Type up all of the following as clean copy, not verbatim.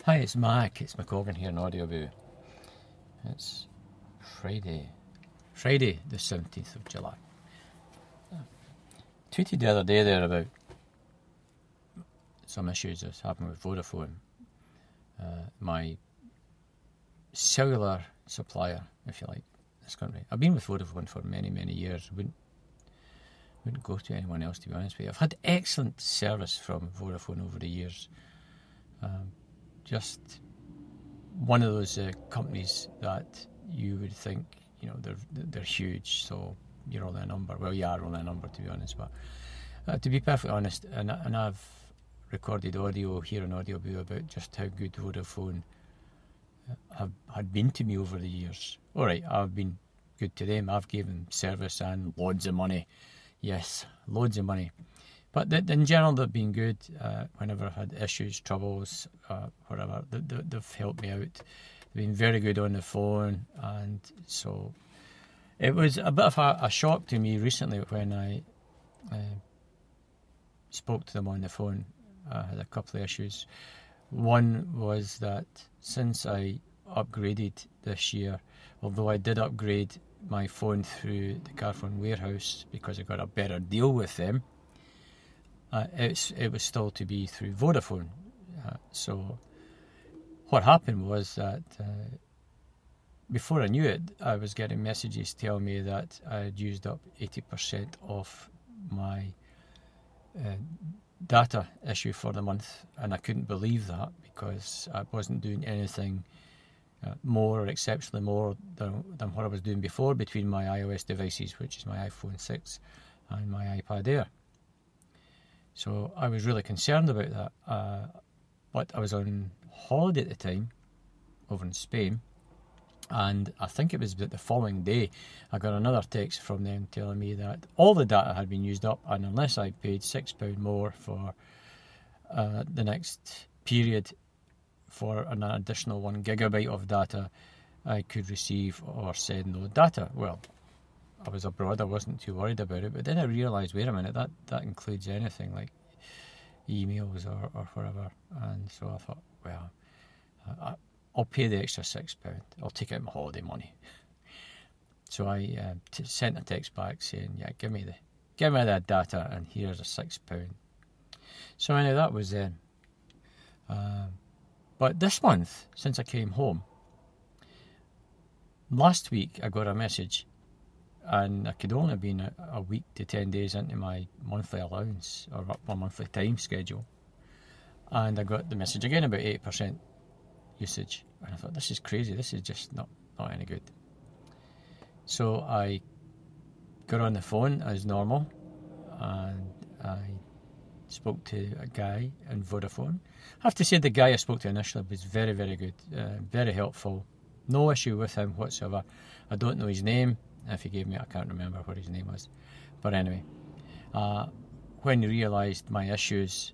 Hi, it's Mac. It's McColgan here in Audioboo. It's Friday the 17th of July. Tweeted the other day there about some issues that's happened with Vodafone, my cellular supplier, if you like, in this country. I've been with Vodafone for many, many years. Wouldn't go to anyone else, to be honest with you. I've had excellent service from Vodafone over the years. Just one of those companies that you would think, they're huge, so you're only a number. Well, you are only a number, to be honest. But to be perfectly honest, and I've recorded audio here on Audioboo about just how good Vodafone had been to me over the years. All right, I've been good to them. I've given service and loads of money. Yes, loads of money. But in general, they've been good. Whenever I've had issues, troubles, whatever, they've helped me out. They've been very good on the phone. And so it was a bit of a shock to me recently when I spoke to them on the phone. I had a couple of issues. One was that since I upgraded this year, although I did upgrade my phone through the Carphone Warehouse because I got a better deal with them, it was still to be through Vodafone. So what happened was that before I knew it, I was getting messages telling me that I had used up 80% of my data issue for the month, and I couldn't believe that because I wasn't doing anything more or exceptionally more than what I was doing before between my iOS devices, which is my iPhone 6 and my iPad Air. So I was really concerned about that. But I was on holiday at the time over in Spain, and I think it was the following day I got another text from them telling me that all the data had been used up, and unless I paid £6 more for the next period for an additional 1 gigabyte of data, I could receive or send no data. Well, I was abroad, I wasn't too worried about it, but then I realised, wait a minute, that includes anything like emails or whatever. And so I thought, well, I'll pay the extra £6. I'll take out my holiday money. So I sent a text back saying, yeah, give me that data, and here's a £6. So anyway, that was then. But this month, since I came home, last week I got a message, and I could only have been a week to 10 days into my monthly allowance or my monthly time schedule, and I got the message again about 8% usage, and I thought, this is crazy, this is just not any good. So I got on the phone as normal, and I spoke to a guy in Vodafone. I have to say the guy I spoke to initially was very, very good, very helpful. No issue with him whatsoever. I don't know his name. If he gave me, I can't remember what his name was. But anyway, when he realised my issues,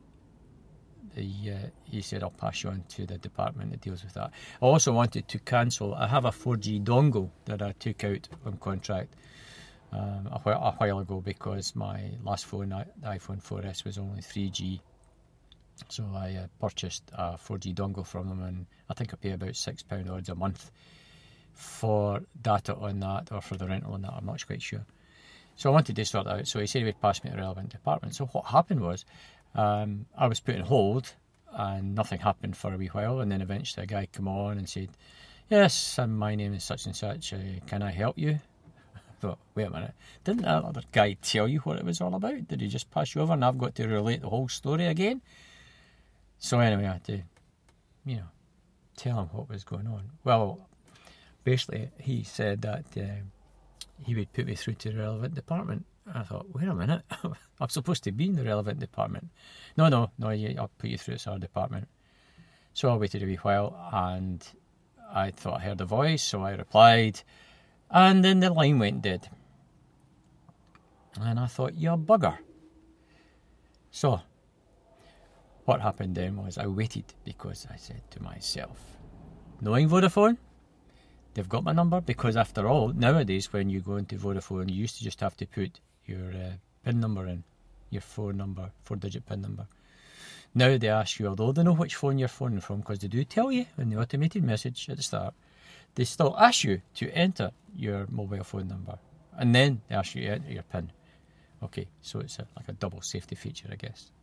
he said, I'll pass you on to the department that deals with that. I also wanted to cancel. I have a 4G dongle that I took out on contract a while ago because my last phone, the iPhone 4S, was only 3G. So I purchased a 4G dongle from them, and I think I pay about £6 odds a month for data on that, or for the rental on that, I'm not quite sure. So I wanted to sort that out. So he said he would pass me to the relevant department. So what happened was, I was put on hold, and nothing happened for a wee while, and then eventually a guy came on and said, yes, my name is such and such, can I help you? I thought, wait a minute, didn't that other guy tell you what it was all about? Did he just pass you over and I've got to relate the whole story again? So anyway, I had to, tell him what was going on. Well, basically, he said that he would put me through to the relevant department. I thought, wait a minute, I'm supposed to be in the relevant department. No, I'll put you through to our department. So I waited a wee while, and I thought I heard a voice, so I replied, and then the line went dead. And I thought, you bugger. So what happened then was I waited, because I said to myself, knowing Vodafone, they've got my number, because after all, nowadays when you go into Vodafone, you used to just have to put your PIN number in, your phone number, 4-digit PIN number. Now they ask you, although they know which phone you're phoning from, because they do tell you in the automated message at the start, they still ask you to enter your mobile phone number. And then they ask you to enter your PIN. Okay, so it's like a double safety feature, I guess.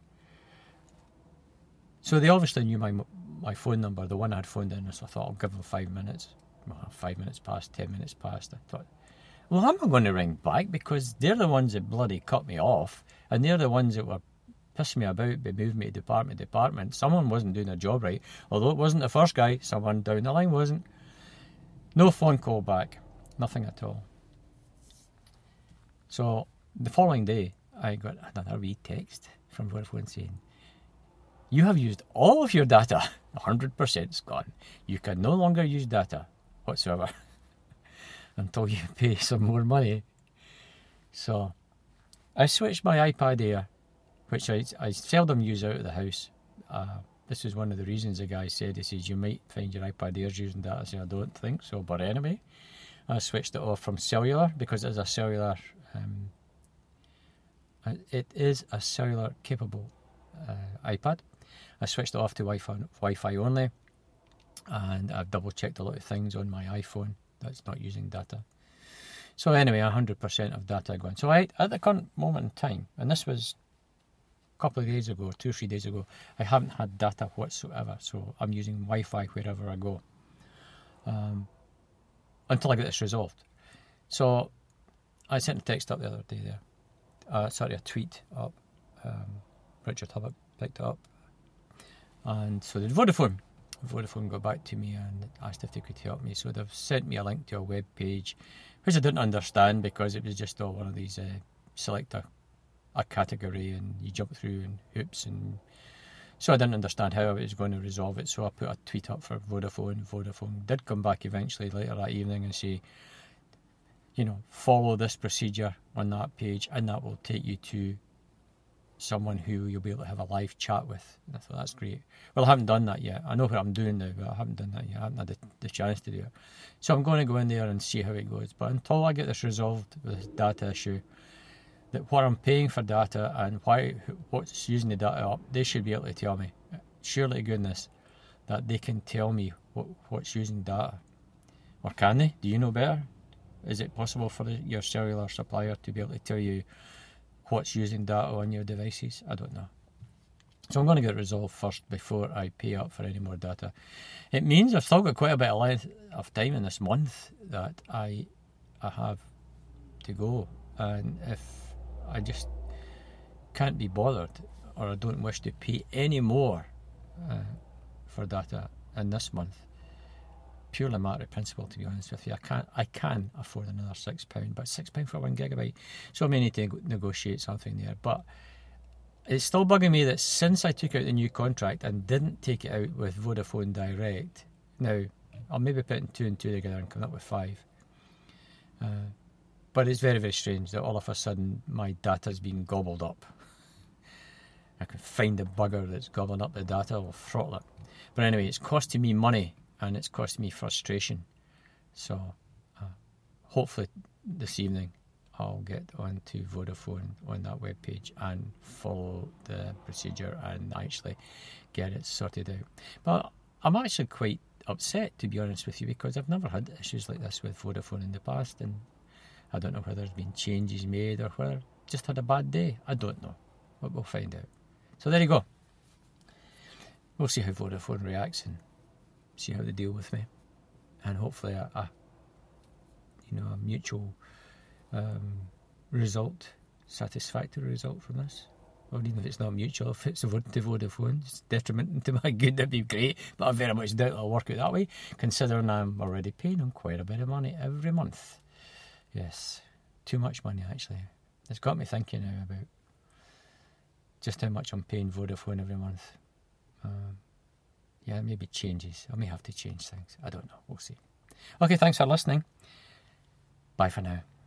So they obviously knew my phone number, the one I'd phoned in, so I thought I'll give them 5 minutes. Well, 5 minutes passed, 10 minutes passed. I thought, well, I'm not going to ring back because they're the ones that bloody cut me off, and they're the ones that were pissing me about by moving me to department to department. Someone wasn't doing their job right, although it wasn't the first guy, someone down the line wasn't. No phone call back, nothing at all. So the following day, I got another wee text from Vodafone saying, you have used all of your data, 100% is gone. You can no longer use data whatsoever until you pay some more money. So I switched my iPad Air, which I seldom use out of the house. This is one of the reasons the guy said, he says, you might find your iPad Air's using data. I said, I don't think so, but anyway, I switched it off from cellular because it is a cellular, capable iPad. I switched it off to Wi-Fi only, and I've double checked a lot of things on my iPhone that's not using data. So anyway, 100% of data gone. So at the current moment in time, and this was a couple of days ago, 2 or 3 days ago, I haven't had data whatsoever. So I'm using Wi-Fi wherever I go until I get this resolved. So I sent a text up the other day there. A tweet up. Richard Hubbard picked it up. And so did Vodafone. Vodafone got back to me and asked if they could help me. So they've sent me a link to a web page, which I didn't understand because it was just all one of these select a category and you jump through and hoops. And so I didn't understand how I was going to resolve it. So I put a tweet up for Vodafone. Vodafone did come back eventually later that evening and say, follow this procedure on that page and that will take you to someone who you'll be able to have a live chat with. And I thought, that's great. Well, I haven't done that yet. I know what I'm doing now, but I haven't done that yet. I haven't had the chance to do it. So I'm going to go in there and see how it goes. But until I get this resolved with this data issue, that what I'm paying for data and what's using the data up, they should be able to tell me, surely to goodness, that they can tell me what's using data. Or can they? Do you know better? Is it possible for your cellular supplier to be able to tell you what's using data on your devices? I don't know. So I'm going to get it resolved first before I pay up for any more data. It means I've still got quite a bit of length of time in this month that I have to go. And if I just can't be bothered or I don't wish to pay any more for data in this month, purely a matter of principle, to be honest with you, I can afford another £6, but £6 for 1 gigabyte. So I may need to negotiate something there. But it's still bugging me that since I took out the new contract and didn't take it out with Vodafone Direct, now I'll maybe put 2 and 2 together and come up with 5. But it's very, very strange that all of a sudden my data's been gobbled up. I can find the bugger that's gobbling up the data, I'll throttle it. But anyway, it's costing me money. And it's cost me frustration. So hopefully this evening I'll get onto Vodafone on that webpage and follow the procedure and actually get it sorted out. But I'm actually quite upset, to be honest with you, because I've never had issues like this with Vodafone in the past, and I don't know whether there's been changes made or whether I just had a bad day. I don't know, but we'll find out. So there you go. We'll see how Vodafone reacts and see how they deal with me, and hopefully a mutual result, satisfactory result from this. Or even if it's not mutual, if it's to Vodafone, it's detrimental to my good, that'd be great, but I very much doubt it'll work out that way, considering I'm already paying them quite a bit of money every month. Yes, too much money actually. It's got me thinking now about just how much I'm paying Vodafone every month. Yeah, maybe changes. I may have to change things. I don't know. We'll see. Okay, thanks for listening. Bye for now.